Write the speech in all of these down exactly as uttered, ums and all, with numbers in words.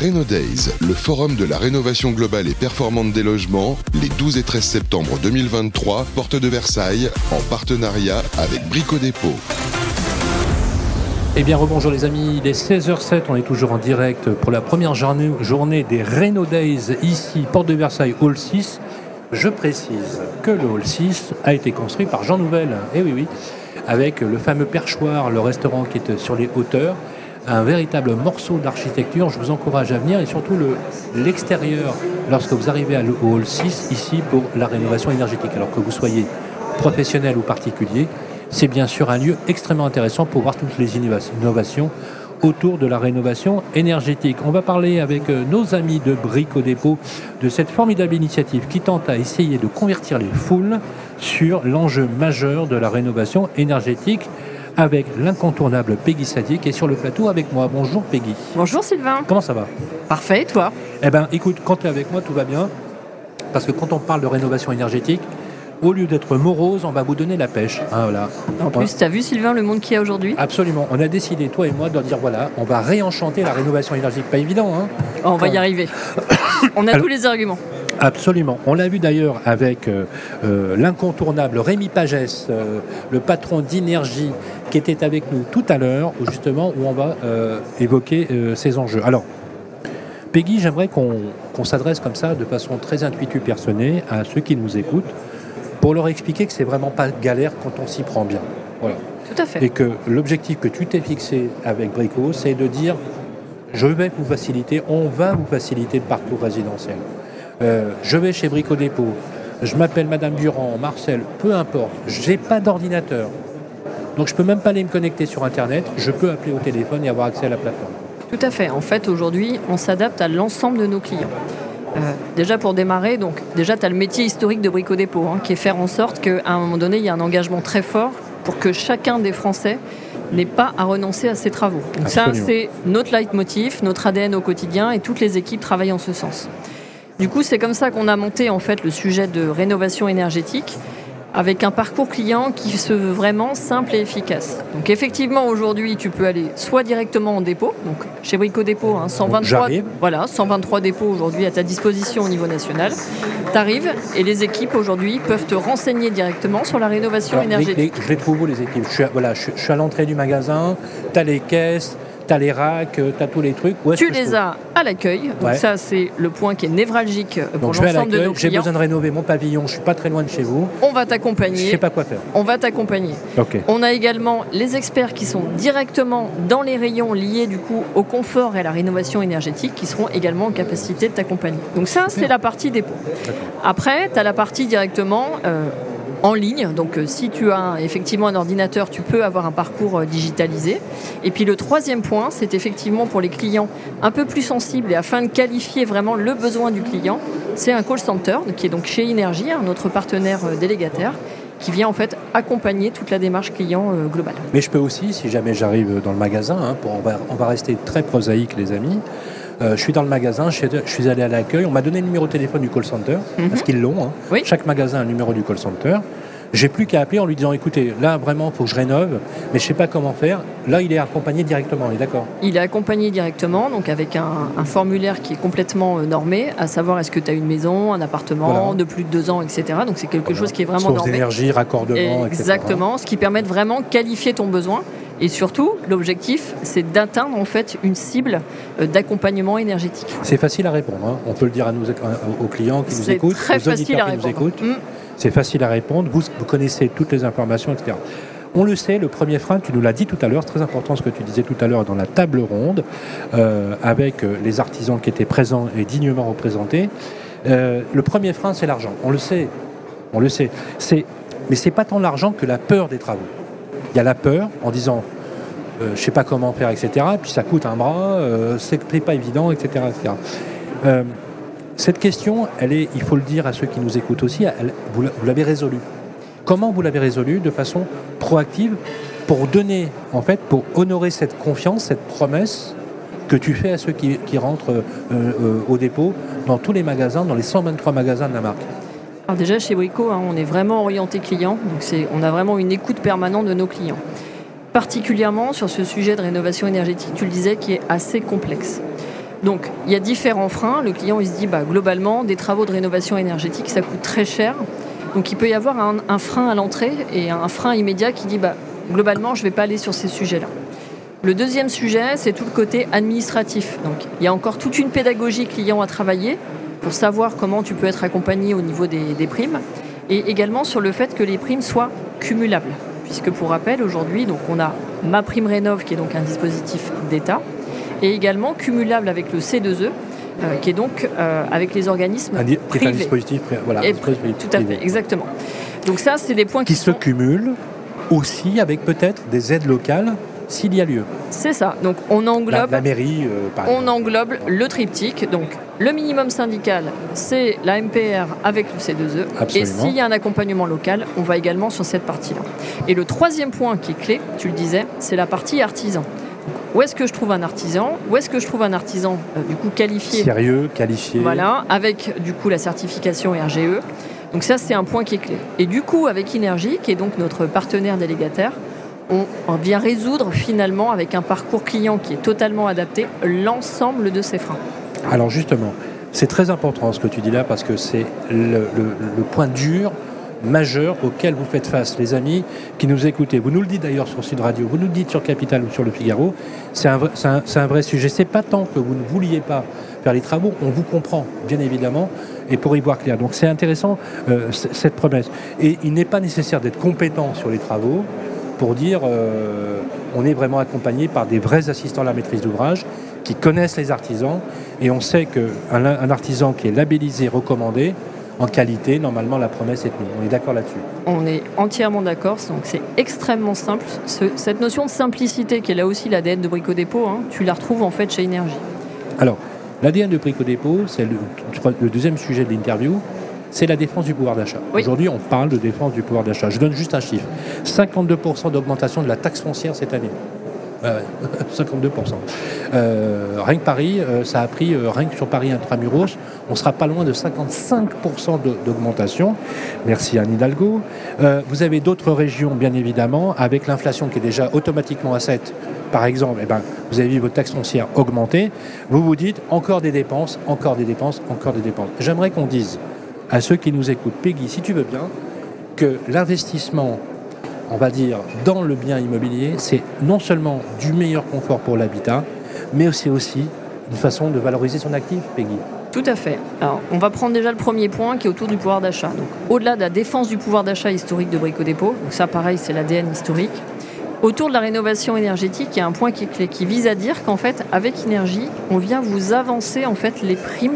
Rénodays, le forum de la rénovation globale et performante des logements, les douze et treize septembre deux mille vingt-trois, porte de Versailles, en partenariat avec Brico Dépôt. Eh bien, rebonjour les amis, il est seize heures zéro sept, on est toujours en direct pour la première journée, journée des Rénodays, ici, porte de Versailles, hall six. Je précise que le hall six a été construit par Jean Nouvel, eh oui, oui, avec le fameux perchoir, le restaurant qui est sur les hauteurs, un véritable morceau d'architecture. Je vous encourage à venir et surtout le, l'extérieur lorsque vous arrivez à le, au hall six, ici, pour la rénovation énergétique. Alors que vous soyez professionnel ou particulier, c'est bien sûr un lieu extrêmement intéressant pour voir toutes les innovations autour de la rénovation énergétique. On va parler avec nos amis de Brico Dépôt de cette formidable initiative qui tente à essayer de convertir les foules sur l'enjeu majeur de la rénovation énergétique avec l'incontournable Peggy Sadi qui est sur le plateau avec moi. Bonjour Peggy. Bonjour Sylvain. Comment ça va ? Parfait, et toi ? Eh bien écoute, quand tu es avec moi tout va bien parce que quand on parle de rénovation énergétique, au lieu d'être morose, on va vous donner la pêche. Hein, voilà. En plus, tu as vu, Sylvain, le monde qu'il y a aujourd'hui ? Absolument. On a décidé, toi et moi, de dire voilà, on va réenchanter la rénovation énergétique. Pas évident, hein ? Oh, on va y arriver. On a Alors, tous les arguments. Absolument. On l'a vu d'ailleurs avec euh, euh, l'incontournable Rémi Pagès, euh, le patron d'Énergie, qui était avec nous tout à l'heure, où justement, où on va euh, évoquer euh, ces enjeux. Alors, Peggy, j'aimerais qu'on, qu'on s'adresse comme ça, de façon très intuitive, personnelle, à ceux qui nous écoutent, pour leur expliquer que c'est vraiment pas galère quand on s'y prend bien. Voilà. Tout à fait. Et que l'objectif que tu t'es fixé avec Brico, c'est de dire je vais vous faciliter, on va vous faciliter le parcours résidentiel. Euh, je vais chez Brico Dépôt, je m'appelle Madame Durand, Marcel, peu importe, j'ai pas d'ordinateur. Donc je peux même pas aller me connecter sur Internet, je peux appeler au téléphone et avoir accès à la plateforme. Tout à fait. En fait, aujourd'hui, on s'adapte à l'ensemble de nos clients. Euh, déjà pour démarrer, donc déjà tu as le métier historique de Brico Dépôt hein, qui est faire en sorte qu'à un moment donné il y a un engagement très fort pour que chacun des Français n'ait pas à renoncer à ses travaux. Donc Absolument. Ça c'est notre leitmotiv, notre A D N au quotidien et toutes les équipes travaillent en ce sens. Du coup c'est comme ça qu'on a monté en fait le sujet de rénovation énergétique avec un parcours client qui se veut vraiment simple et efficace. Donc effectivement, aujourd'hui, tu peux aller soit directement en dépôt, donc chez Brico Dépôt, hein, cent vingt-trois, voilà, cent vingt-trois dépôts aujourd'hui à ta disposition au niveau national. Tu arrives et les équipes aujourd'hui peuvent te renseigner directement sur la rénovation Alors, énergétique. Les, les, je les trouve où les équipes ? je suis, à, voilà, je, je suis à l'entrée du magasin, tu as les caisses, tu as les racks, tu as tous les trucs. Tu les as à l'accueil. Donc ouais. Ça, c'est le point qui est névralgique pour Donc, l'ensemble de nos clients. J'ai besoin de rénover mon pavillon, je suis pas très loin de chez vous. On va t'accompagner. Je sais pas quoi faire. On va t'accompagner. Okay. On a également les experts qui sont directement dans les rayons liés du coup au confort et à la rénovation énergétique qui seront également en capacité de t'accompagner. Donc ça, c'est la partie dépôt. D'accord. Après, tu as la partie directement... Euh, en ligne, donc euh, si tu as effectivement un ordinateur, tu peux avoir un parcours euh, digitalisé. Et puis le troisième point, c'est effectivement pour les clients un peu plus sensibles et afin de qualifier vraiment le besoin du client, c'est un call center qui est donc chez Énergie, hein, notre partenaire euh, délégataire, qui vient en fait accompagner toute la démarche client euh, globale. Mais je peux aussi, si jamais j'arrive dans le magasin, hein, pour, on, va, on va rester très prosaïque les amis, Euh, je suis dans le magasin, je suis, je suis allé à l'accueil, on m'a donné le numéro de téléphone du call center, mm-hmm. parce qu'ils l'ont. Hein. Oui. Chaque magasin a un numéro du call center. J'ai plus qu'à appeler en lui disant écoutez, là vraiment il faut que je rénove, mais je sais pas comment faire. Là il est accompagné directement, on est d'accord ? Il est accompagné directement, donc avec un, un formulaire qui est complètement euh, normé, à savoir est-ce que tu as une maison, un appartement voilà. de plus de deux ans, et cetera. Donc c'est quelque voilà. chose qui est vraiment Source normé. d'énergie, raccordement, et cetera. Exactement, ce qui permet de vraiment qualifier ton besoin. Et surtout, l'objectif, c'est d'atteindre en fait une cible d'accompagnement énergétique. C'est facile à répondre. Hein. On peut le dire à nos, aux clients qui nous c'est écoutent, très aux facile à auditeurs qui répondre. nous écoutent. Mmh. C'est facile à répondre. Vous, vous connaissez toutes les informations, et cetera. On le sait, le premier frein, tu nous l'as dit tout à l'heure, c'est très important ce que tu disais tout à l'heure dans la table ronde, euh, avec les artisans qui étaient présents et dignement représentés. Euh, le premier frein, c'est l'argent. On le sait. On le sait. C'est, mais ce n'est pas tant l'argent que la peur des travaux. Il y a la peur en disant euh, je ne sais pas comment faire, et cetera. Puis ça coûte un bras, euh, c'est pas évident, et cetera, et cetera. Euh, cette question, elle est, il faut le dire à ceux qui nous écoutent aussi, elle, vous, vous l'avez résolue. Comment vous l'avez résolue de façon proactive pour donner, en fait, pour honorer cette confiance, cette promesse que tu fais à ceux qui, qui rentrent euh, euh, au dépôt dans tous les magasins, dans les cent vingt-trois magasins de la marque? Alors déjà chez Brico, hein, on est vraiment orienté client, donc c'est, on a vraiment une écoute permanente de nos clients. Particulièrement sur ce sujet de rénovation énergétique, tu le disais, qui est assez complexe. Donc, il y a différents freins. Le client, il se dit, bah, globalement, des travaux de rénovation énergétique, ça coûte très cher. Donc, il peut y avoir un, un frein à l'entrée et un frein immédiat qui dit, bah, globalement, je ne vais pas aller sur ces sujets-là. Le deuxième sujet, c'est tout le côté administratif. Donc, il y a encore toute une pédagogie client à travailler pour savoir comment tu peux être accompagné au niveau des, des primes et également sur le fait que les primes soient cumulables. Puisque, pour rappel, aujourd'hui, donc, on a MaPrimeRénov', qui est donc un dispositif d'État, et également cumulable avec le C deux E, euh, qui est donc euh, avec les organismes un di- privés. Qui est un dispositif, pri- voilà, Et, un dispositif tout à privé. fait, exactement. Donc ça, c'est des points qui, Qui se sont... cumulent aussi avec peut-être des aides locales s'il y a lieu. C'est ça. Donc on englobe, La, la mairie, euh, par on exemple. englobe le triptyque. Donc le minimum syndical, c'est la M P R avec le C deux E. Absolument. Et s'il y a un accompagnement local, on va également sur cette partie-là. Et le troisième point qui est clé, tu le disais, c'est la partie artisan. Où est-ce que je trouve un artisan ? Où est-ce que je trouve un artisan euh, du coup qualifié ? Sérieux, qualifié. Voilà, avec du coup la certification R G E. Donc ça, c'est un point qui est clé. Et du coup, avec Inergie, qui est donc notre partenaire délégataire, on, on vient résoudre finalement, avec un parcours client qui est totalement adapté, l'ensemble de ces freins. Alors justement, c'est très important ce que tu dis là parce que c'est le, le- le point dur majeur auquel vous faites face, les amis qui nous écoutez. Vous nous le dites d'ailleurs sur Sud Radio, vous nous le dites sur Capital ou sur Le Figaro. C'est un, vrai- c'est un- c'est un vrai sujet. C'est pas tant que vous ne vouliez pas faire les travaux, on vous comprend bien évidemment, et pour y voir clair. Donc c'est intéressant euh, c- cette promesse. Et il n'est pas nécessaire d'être compétent sur les travaux pour dire euh, on est vraiment accompagné par des vrais assistants à la maîtrise d'ouvrage qui connaissent les artisans, et on sait qu'un un artisan qui est labellisé, recommandé, en qualité, normalement la promesse est tenue. On est d'accord là-dessus. On est entièrement d'accord, donc c'est extrêmement simple. Ce- cette notion de simplicité, qui est là aussi l'A D N de Brico Dépôt, hein, tu la retrouves en fait chez Inergie. Alors, l'A D N de Brico Dépôt, c'est le, le deuxième sujet de l'interview, c'est la défense du pouvoir d'achat. Oui. Aujourd'hui, on parle de défense du pouvoir d'achat. Je donne juste un chiffre. cinquante-deux pour cent d'augmentation de la taxe foncière cette année. Euh, cinquante-deux pour cent. Euh, rien que Paris, euh, ça a pris, euh, rien que sur Paris intramuros, on sera pas loin de cinquante-cinq pour cent de- d'augmentation. Merci Anne Hidalgo. Euh, vous avez d'autres régions, bien évidemment, avec l'inflation qui est déjà automatiquement à sept, par exemple, eh ben, vous avez vu votre taxe foncière augmenter. Vous vous dites, encore des dépenses, encore des dépenses, encore des dépenses. J'aimerais qu'on dise à ceux qui nous écoutent, Peggy, si tu veux bien, que l'investissement, on va dire, dans le bien immobilier, c'est non seulement du meilleur confort pour l'habitat, mais c'est aussi une façon de valoriser son actif, Peggy. Tout à fait. Alors, on va prendre déjà le premier point qui est autour du pouvoir d'achat. Donc, au-delà de la défense du pouvoir d'achat historique de Brico Dépôt, donc ça, pareil, c'est l'A D N historique. Autour de la rénovation énergétique, il y a un point qui est clé, qui vise à dire qu'en fait, avec Inergie, on vient vous avancer en fait les primes,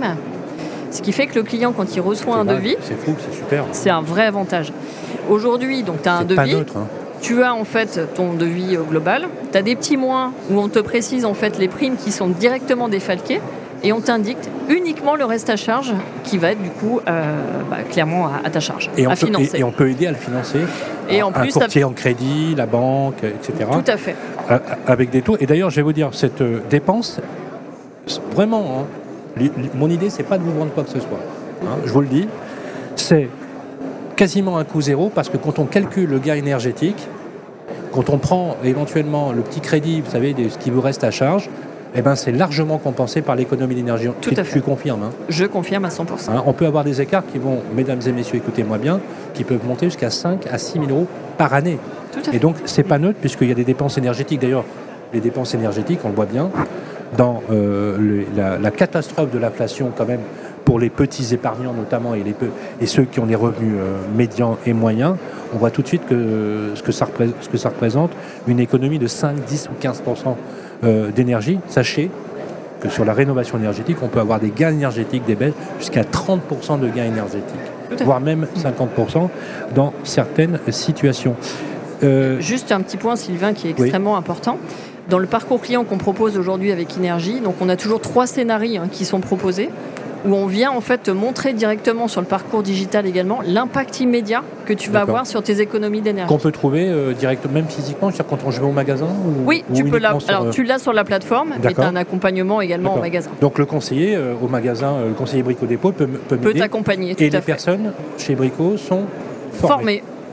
ce qui fait que le client, quand il reçoit C'est un dingue, devis, c'est fou, c'est super. c'est un vrai avantage. Aujourd'hui, donc, tu as un C'est pas devis. neutre, hein. Tu as en fait ton devis euh, global, tu as des petits mois où on te précise en fait les primes qui sont directement défalquées et on t'indique uniquement le reste à charge qui va être du coup euh, bah, clairement à, à ta charge, Et on, à peut, financer. et, et on peut aider à le financer. Et en un plus, courtier en crédit, la banque, et cetera. Tout à fait. A- Avec des taux. Et d'ailleurs, je vais vous dire, cette euh, dépense, c'est vraiment, hein, li- li- mon idée, c'est pas de vous vendre quoi que ce soit. hein, je vous le dis, c'est quasiment un coût zéro parce que quand on calcule le gain énergétique, quand on prend éventuellement le petit crédit, vous savez, de ce qui vous reste à charge, eh ben, c'est largement compensé par l'économie d'énergie. Tout Tu- à fait. Tu confirmes, hein. Je confirme à cent pour cent. Hein, on peut avoir des écarts qui vont, mesdames et messieurs, écoutez-moi bien, qui peuvent monter jusqu'à cinq à six mille euros par année. Tout à fait. Et donc, c'est pas neutre puisqu'il y a des dépenses énergétiques. D'ailleurs, les dépenses énergétiques, on le voit bien, dans euh, le- la, la catastrophe de l'inflation quand même, pour les petits épargnants notamment et, les peu- et ceux qui ont des revenus euh, médians et moyens, on voit tout de suite que ce que ça représente, ce que ça représente une économie de cinq, dix ou quinze pour cent euh, d'énergie. Sachez que sur la rénovation énergétique, on peut avoir des gains énergétiques, des baisses, jusqu'à trente pour cent de gains énergétiques, Tout à fait. voire même cinquante pour cent dans certaines situations. Euh, Juste un petit point, Sylvain, qui est extrêmement important. Dans le parcours client qu'on propose aujourd'hui avec Inergie, donc on a toujours trois scénarios hein, qui sont proposés, où on vient en fait te montrer directement sur le parcours digital également l'impact immédiat que tu vas D'accord. avoir sur tes économies d'énergie. qu'on peut trouver euh, directement, même physiquement, c'est-à-dire quand on je vais au magasin ou, Oui, ou tu peux la... uniquement sur, Alors euh, tu l'as sur la plateforme, mais tu D'accord. as un accompagnement également D'accord. en magasin. Donc le conseiller euh, au magasin, euh, le conseiller Brico Dépôt peut, m- peut Peut m'aider. t'accompagner, tout Et à les fait. personnes chez Brico sont formées. Formé.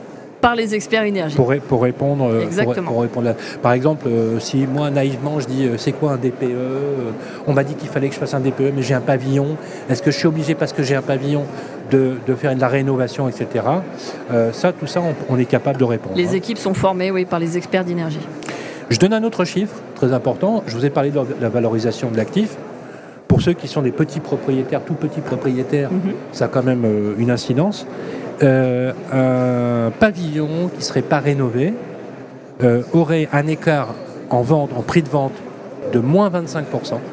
par les experts énergie. Pour, pour répondre, euh, Exactement. Pour, pour répondre à... Par exemple, euh, si moi, naïvement, je dis euh, c'est quoi un D P E euh, On m'a dit qu'il fallait que je fasse un D P E, mais j'ai un pavillon. Est-ce que je suis obligé, parce que j'ai un pavillon, de, de faire de la rénovation, et cetera. Euh, ça, tout ça, on, on est capable de répondre. Les hein. équipes sont formées, oui, par les experts d'énergie. Je donne un autre chiffre très important. Je vous ai parlé de la valorisation de l'actif. Pour ceux qui sont des petits propriétaires, tout petits propriétaires, mm-hmm. ça a quand même euh, une incidence. Euh, un pavillon qui ne serait pas rénové euh, aurait un écart en vente, en prix de vente de moins vingt-cinq pour cent.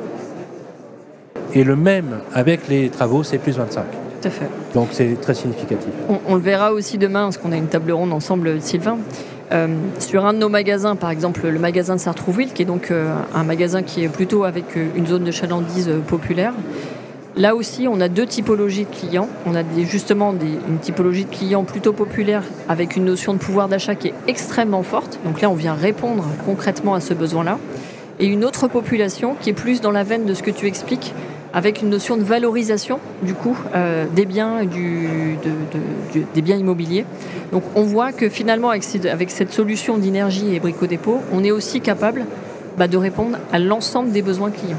Et le même avec les travaux, c'est plus vingt-cinq. Tout à fait. Donc c'est très significatif. On, on le verra aussi demain, parce qu'on a une table ronde ensemble, Sylvain. Euh, sur un de nos magasins, par exemple le magasin de Sartrouville, qui est donc euh, un magasin qui est plutôt avec euh, une zone de chalandise euh, populaire. Là aussi, on a deux typologies de clients. On a des, justement des, une typologie de clients plutôt populaire avec une notion de pouvoir d'achat qui est extrêmement forte. Donc là, on vient répondre concrètement à ce besoin-là. Et une autre population qui est plus dans la veine de ce que tu expliques, avec une notion de valorisation du coup euh, des biens, du, de, de, du, des biens immobiliers. Donc on voit que finalement avec, ces, avec cette solution d'énergie et Brico Dépôt, on est aussi capable bah, de répondre à l'ensemble des besoins clients.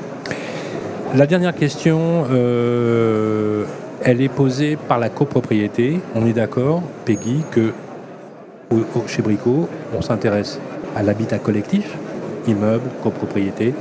La dernière question, euh, elle est posée par la copropriété. On est d'accord, Peggy, que au, au, chez Brico, on s'intéresse à l'habitat collectif, immeuble, copropriété,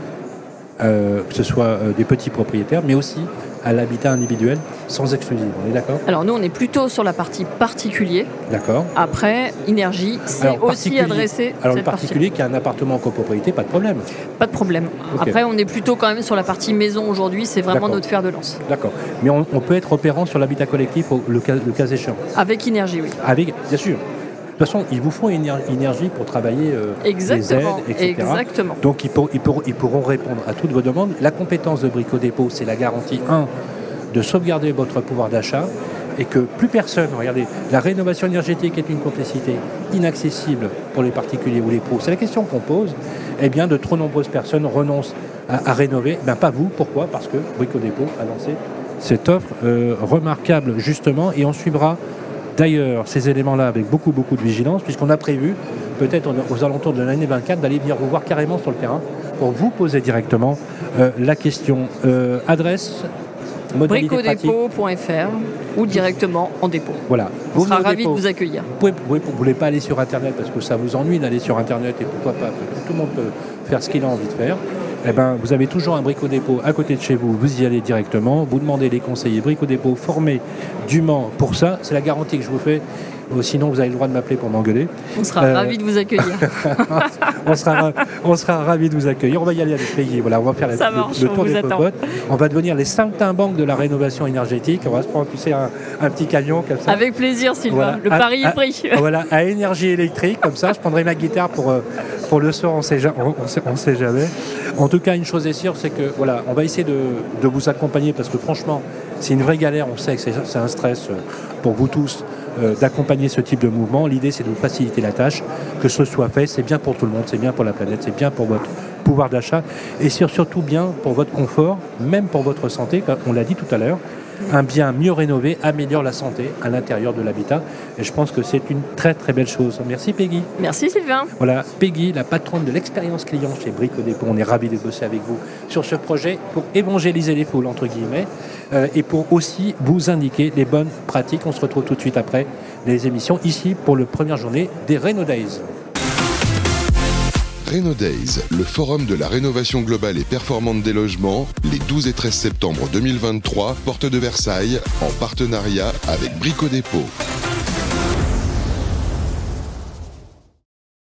Euh, que ce soit euh, des petits propriétaires, mais aussi à l'habitat individuel, sans exclusive. On est d'accord ? Alors nous, on est plutôt sur la partie particulier. D'accord. Après, énergie, c'est alors, aussi adressé... Alors le particulier partie. Qui a un appartement en copropriété, pas de problème. Pas de problème. Okay. Après, on est plutôt quand même sur la partie maison aujourd'hui, c'est vraiment d'accord. Notre fer de lance. D'accord. Mais on, on peut être opérant sur l'habitat collectif au, le, cas, le cas échéant. Avec énergie, oui. Avec, bien sûr. De toute façon, il vous faut une énergie pour travailler euh, les aides, et cetera. Exactement. Donc, ils, pour, ils, pour, ils pourront répondre à toutes vos demandes. La compétence de Brico Dépôt, c'est la garantie, un, de sauvegarder votre pouvoir d'achat et que plus personne, regardez, la rénovation énergétique est une complexité inaccessible pour les particuliers ou les pros. C'est la question qu'on pose. Eh bien, de trop nombreuses personnes renoncent à, à rénover. Ben, pas vous. Pourquoi ? Parce que Brico Dépôt a lancé cette offre euh, remarquable, justement, et on suivra d'ailleurs ces éléments-là avec beaucoup, beaucoup de vigilance, puisqu'on a prévu, peut-être aux alentours de l'année vingt-quatre, d'aller venir vous voir carrément sur le terrain pour vous poser directement euh, la question. Euh, adresse, modalité pratique. brico dépôt point f r ou directement en dépôt. Voilà. On vous sera ravis de vous accueillir. Vous ne pouvez, vous voulez pas aller sur Internet parce que ça vous ennuie d'aller sur Internet et pourquoi pas, tout le monde peut faire ce qu'il a envie de faire. Eh ben, vous avez toujours un Brico Dépôt à côté de chez vous, vous y allez directement, vous demandez les conseillers Brico Dépôt formés dûment pour ça, c'est la garantie que je vous fais. Sinon, vous avez le droit de m'appeler pour m'engueuler. On sera euh... ravis de vous accueillir. on, sera, on sera ravis de vous accueillir. On va y aller avec Peggy. Voilà, on va faire la, marche, le, le tour des attend. popotes. On va devenir les saltimbanques de la rénovation énergétique. On va se prendre, tu sais, un, un petit camion comme ça. Avec plaisir, Sylvain. Voilà. Le à, pari à, est pris. Voilà, à énergie électrique, comme ça. Je prendrai ma guitare pour, pour le soir. On sait, on, sait, on sait jamais. En tout cas, une chose est sûre, c'est que voilà, on va essayer de, de vous accompagner parce que franchement, c'est une vraie galère. On sait que c'est, c'est un stress pour vous tous. Euh, d'accompagner ce type de mouvement. L'idée, c'est de vous faciliter la tâche, que ce soit fait, c'est bien pour tout le monde, c'est bien pour la planète, c'est bien pour votre pouvoir d'achat et c'est surtout bien pour votre confort, même pour votre santé, comme on l'a dit tout à l'heure. Un bien mieux rénové améliore la santé à l'intérieur de l'habitat et je pense que c'est une très très belle chose. Merci Peggy. Merci Sylvain. Voilà, Peggy, la patronne de l'expérience client chez Brico Dépôt. On est ravis de bosser avec vous sur ce projet pour évangéliser les foules, entre guillemets, euh, et pour aussi vous indiquer les bonnes pratiques. On se retrouve tout de suite après les émissions ici pour la première journée des Reno Days. Reno Days, le forum de la rénovation globale et performante des logements, les douze et treize septembre deux mille vingt-trois, porte de Versailles, en partenariat avec Brico Dépôt.